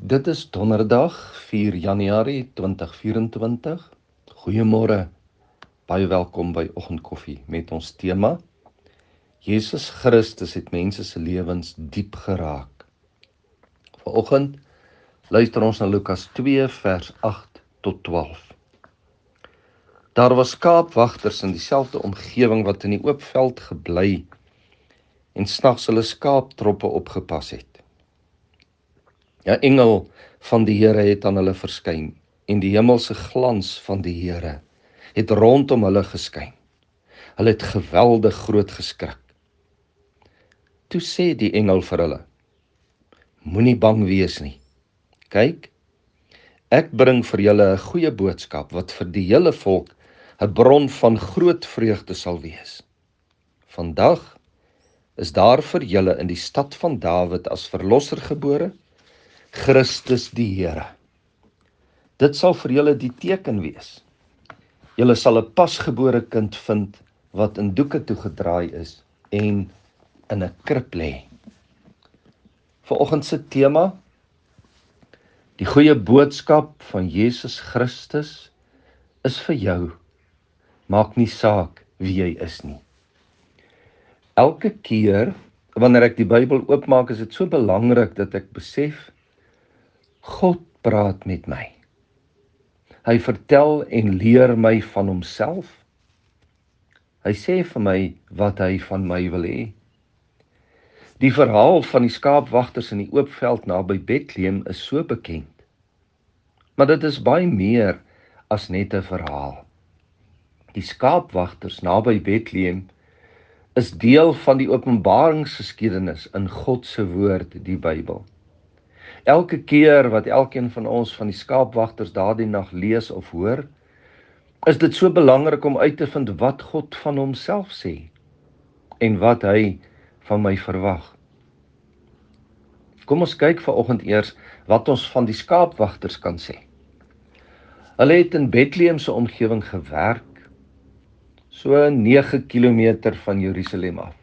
Dit is donderdag 4 Januarie 2024. Goeiemôre, baie welkom by Oggendkoffie met ons tema Jesus Christus het mense se lewens diep geraak. Vanoggend luister ons na Lukas 2 vers 8 tot 12. Daar was skaapwagters in dieselfde omgewing wat in die oop veld gebly en snags hulle skaaptroppe opgepas het. 'n Engel van die Here het aan hulle verskyn en die hemelse glans van die Here het rondom hulle geskyn. Hulle het geweldig groot geskrik. Toe sê die engel vir hulle: Moenie bang wees nie. Kyk, ek bring vir julle 'n goeie boodskap wat vir die hele volk 'n bron van groot vreugde sal wees. Vandag is daar vir julle in die stad van Dawid as verlosser gebore, Christus die Here. Dit sal vir julle die teken wees. Julle sal 'n pasgebore kind vind wat in doeke toegedraai is en in 'n krib lê. Vanoggend se tema: die goeie boodskap van Jesus Christus is vir jou. Maak nie saak wie jy is nie. Elke keer wanneer ek die Bybel oopmaak, is dit so belangrik dat ek besef God praat met my. Hy vertel en leer my van homself. Hy sê vir my wat hy van my wil hê. Die verhaal van die skaapwagters in die oop veld naby Bethlehem is so bekend. Maar dit is baie meer as net 'n verhaal. Die skaapwagters naby Bethlehem is deel van die openbaringsgeskiedenis in God se woord, die Bybel. Elke keer wat elkeen van ons van die skaapwagters daardie nag lees of hoor, is dit so belangrik om uit te vind wat God van homself sê en wat hy van my verwag. Kom ons kyk vanoggend eers wat ons van die skaapwagters kan sê. Hulle het in Bethlehem se omgewing gewerk, so 9 kilometer van Jerusalem af.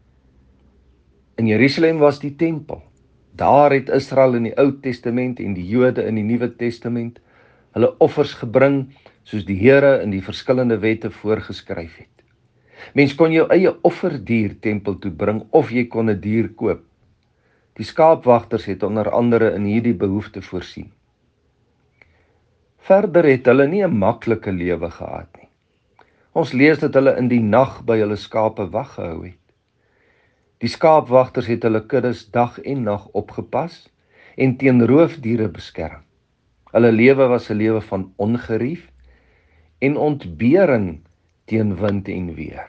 In Jerusalem was die tempel. Daar het Israel in die Ou Testament en die Jode in die Nuwe Testament hulle offers gebring soos die Here in die verskillende wette voorgeskryf het. Mens kon jou eie offerdier tempel toe bring of jy kon 'n dier koop. Die skaapwagters het onder andere in hierdie behoefte voorsien. Verder het hulle nie 'n maklike lewe gehad nie. Ons lees dat hulle in die nag by hulle skape wag gehou het. Die skaapwagters het hulle kuddes dag en nag opgepas en teen roofdiere beskerm. Hulle lewe was 'n lewe van ongerief en ontbering teen wind en weer.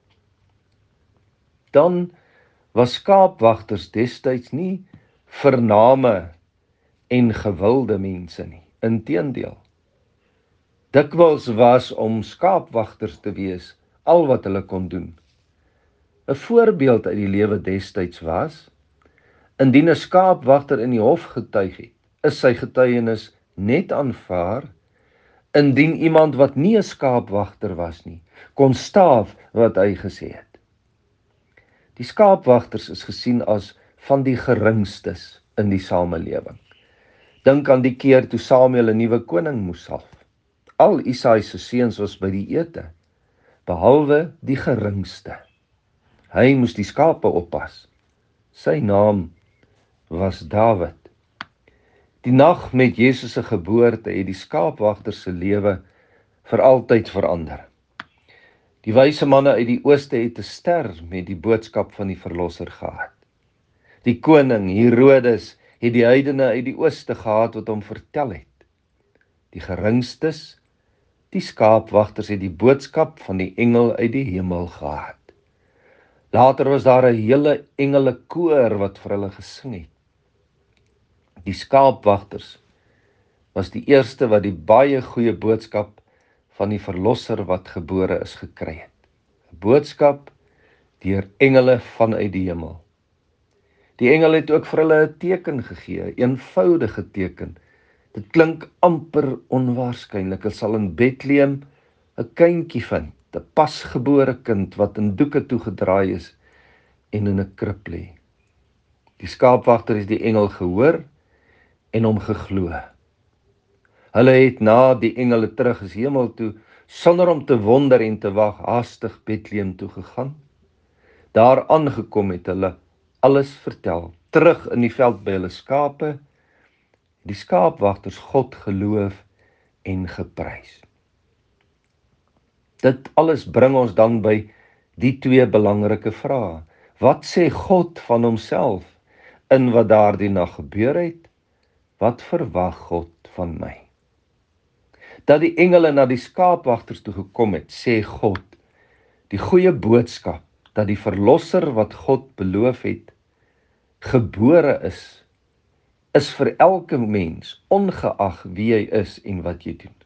Dan was skaapwagters destyds nie vername en gewilde mense nie. Inteendeel. Dikwels was om skaapwagters te wees al wat hulle kon doen. 'n Voorbeeld uit die lewe destyds was: indien 'n skaapwagter in die hof getuig het, is sy getuienis net aanvaar. Indien iemand wat nie 'n skaapwagter was nie, kon staaf wat hy gesê het. Die skaapwagters is gesien as van die geringstes in die samelewing. Dink aan die keer toe Samuel 'n nuwe koning moes salf. Al Isaai se seuns was by die ete, behalwe die geringste. Hy moes die skape oppas. Sy naam was Dawid. Die nag met Jesus se geboorte het die skaapwagters se lewe vir altyd verander. Die wyse manne uit die ooste het 'n ster met die boodskap van die verlosser gehad. Die koning Herodes het die heidene uit die ooste gehad wat hom vertel het. Die geringstes, die skaapwagters, het die boodskap van die engel uit die hemel gehad. Later was daar 'n hele engelekoor wat vir hulle gesing het. Die skaapwagters was die eerste wat die baie goeie boodskap van die verlosser wat gebore is gekry het. 'n Boodskap deur engele vanuit die hemel. Die engel het ook vir hulle 'n teken gegee, 'n eenvoudige teken. Dit klink amper onwaarskynlik. Hulle sal in Bethlehem 'n kindjie vind, 'n pasgebore kind wat in doeke toegedraai is en in 'n krib lê. Die skaapwagter het die engel gehoor en hom geglo. Hulle het na die engele terug is hemel toe, sonder om te wonder en te wag, haastig Bethlehem toe gegaan. Daar aangekom het hulle alles vertel, terug in die veld by hulle skape, die skaapwagters God geloof en geprys. Dit alles bring ons dan by die twee belangrike vrae. Wat sê God van homself in wat daardie nag gebeur het? Wat verwag God van my? Dat die engele na die skaapwagters toe gekom het, sê God, die goeie boodskap, dat die verlosser wat God beloof het, gebore is vir elke mens, ongeag wie jy is en wat jy doen.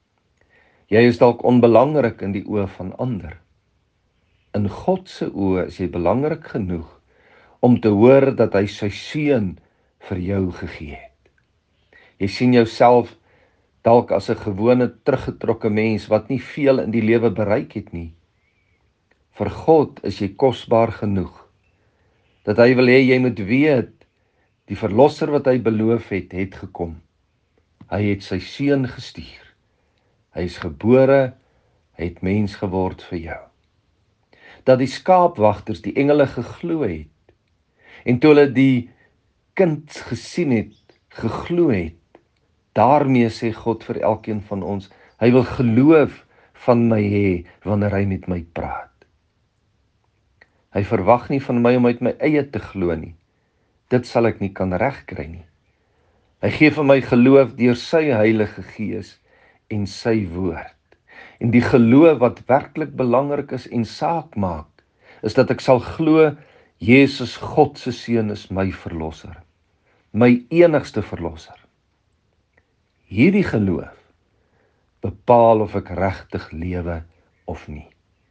Jy is dalk onbelangrik in die oë van ander. In God se oë is jy belangrik genoeg om te hoor dat hy sy seun vir jou gegee het. Jy sien jouself dalk as 'n gewone teruggetrokke mens wat nie veel in die lewe bereik het nie. Vir God is jy kosbaar genoeg dat hy wil hê jy moet weet, die verlosser wat hy beloof het gekom. Hy het sy seun gestuur. Hy is gebore, hy het mens geword vir jou. Dat die skaapwagters die engele geglo het, en toe hulle die kind gesien het, geglo het, daarmee sê God vir elkeen van ons, hy wil geloof van my hê wanneer hy met my praat. Hy verwag nie van my om uit my eie te glo nie. Dit sal ek nie kan regkry nie. Hy gee vir my geloof deur sy Heilige Gees en sy woord. En die geloof wat werklik belangrik is en saak maak, is dat ek sal glo, Jesus, God se seun, is my verlosser. My enigste verlosser. Hierdie geloof bepaal of ek regtig lewe of nie.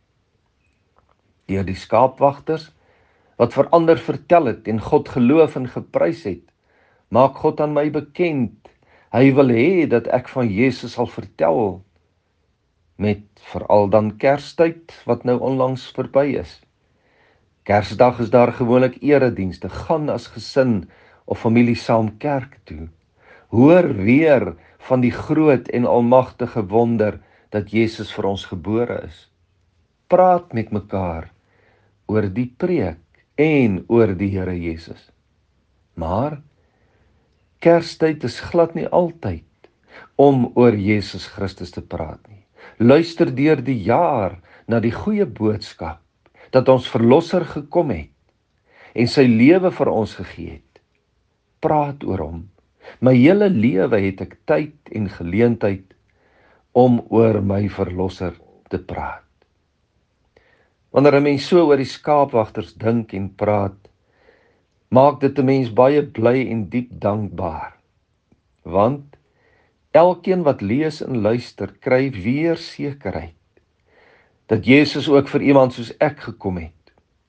Deur die skaapwagters, wat vir ander vertel het en God geloof en geprys het, maak God aan my bekend. Hy wil hê dat ek van Jesus sal vertel, met veral dan Kerstyd, wat nou onlangs verby is. Kersdag is daar gewoonlik eredienste, gaan as gesin of familie saam kerk toe. Hoor weer van die groot en almagtige wonder dat Jesus vir ons gebore is. Praat met mekaar oor die preek en oor die Here Jesus. Maar Kerstyd is glad nie altyd om oor Jesus Christus te praat nie. Luister deur die jaar na die goeie boodskap dat ons verlosser gekom het en sy lewe vir ons gegee het. Praat oor hom. My hele lewe het ek tyd en geleentheid om oor my verlosser te praat. Wanneer 'n mens so oor die skaapwagters dink en praat, maak dit 'n mens baie bly en diep dankbaar. Want elkeen wat lees en luister, kry weer sekerheid dat Jesus ook vir iemand soos ek gekom het.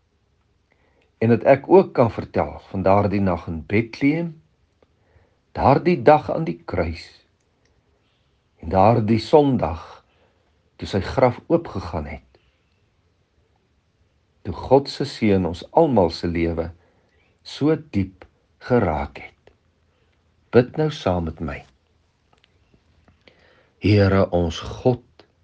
En dat ek ook kan vertel van daardie nag in Bethlehem, daardie dag aan die kruis, en daardie Sondag toe sy graf oopgegaan het. Toe God se seun ons almal se lewe so diep geraak het. Bid nou saam met my. Here ons God,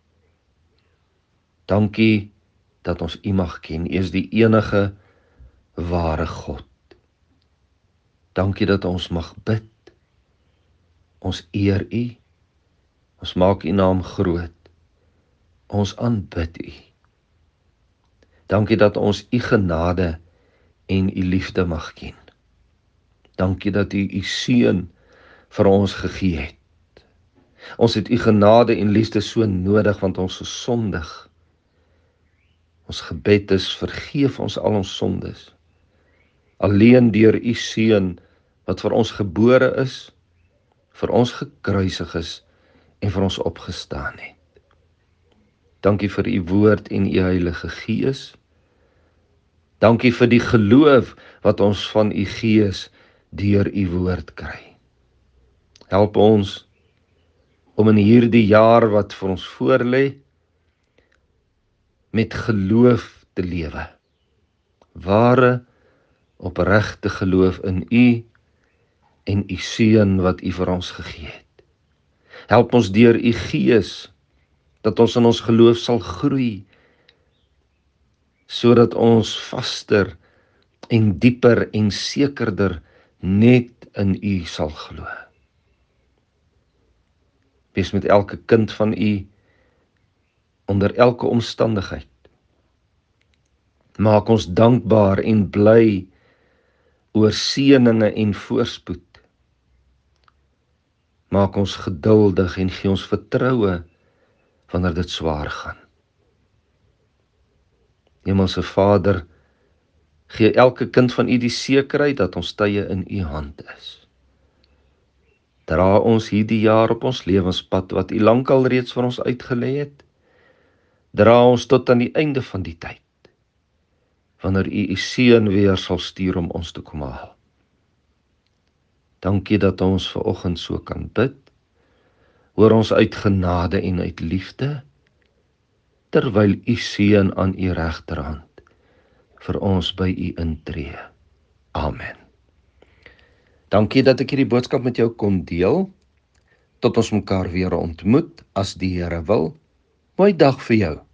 dankie dat ons U mag ken. U is die enige ware God. Dankie dat ons mag bid. Ons eer U. Ons maak U naam groot. Ons aanbid U. Dankie dat ons U genade en U liefde mag ken. Dankie dat U U seun vir ons gegee het. Ons het U genade en liefde so nodig, want ons is sondig. Ons gebed is, vergeef ons al ons sondes. Alleen deur U seun wat vir ons gebore is, vir ons gekruisig is en vir ons opgestaan het. Dankie vir U woord en U Heilige Gees. Dankie vir die geloof wat ons van U Gees deur U woord kry. Help ons om in hierdie jaar wat vir ons voorlê, met geloof te lewe. Ware, opregte geloof in U en u seun wat u vir ons gegee het. Help ons deur u Gees, dat ons in ons geloof sal groei, sodat ons vaster en dieper en sekerder net in u sal glo. Wees met elke kind van u onder elke omstandigheid. Maak ons dankbaar en bly oor seëninge en voorspoed. Maak ons geduldig en gee ons vertroue wanneer dit swaar gaan. Hemelse Vader, gee elke kind van u die sekerheid dat ons tye in u hand is. Dra ons hierdie jaar op ons lewenspad wat u lankal reeds vir ons uitgelê het. Dra ons tot aan die einde van die tyd, wanneer u u seun weer sal stuur om ons te kom haal. Dankie dat ons vanoggend so kan bid, hoor ons uit genade en uit liefde, terwyl u seun aan u regterhand vir ons by u intree. Amen. Dankie dat ek hierdie boodskap met jou kon deel. Tot ons mekaar weer ontmoet, as die Here wil. Mooi dag vir jou.